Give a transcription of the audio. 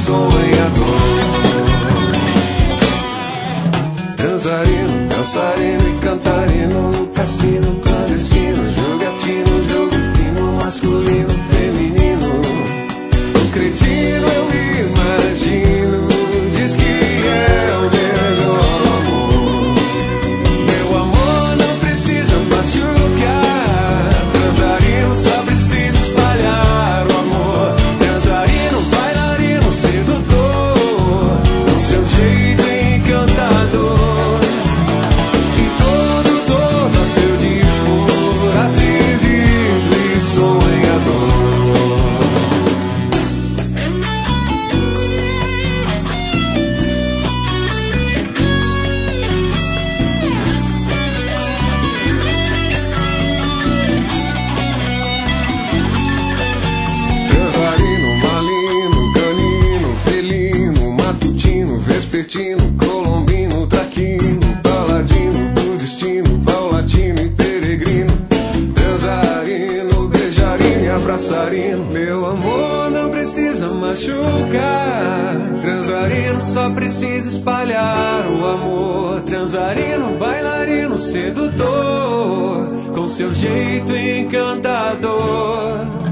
sonhador. Dançarino, dançarino e cantarino no cassino clandestino, jogatino, jogo fino, masculino, feminino. O cretino eu imagino, diz que é o melhor amor. Meu amor não precisa machucar, dançarino só precisa espalhar o amor. Dançarino, bailarino, sedutor, com seu jeito encantador. Vespertino, colombino, traquino, paladino do destino, paulatino e peregrino. Dançarino, beijarino e abraçarino. Meu amor não precisa machucar, dançarino só precisa espalhar o amor. Dançarino, bailarino, sedutor, com seu jeito encantador.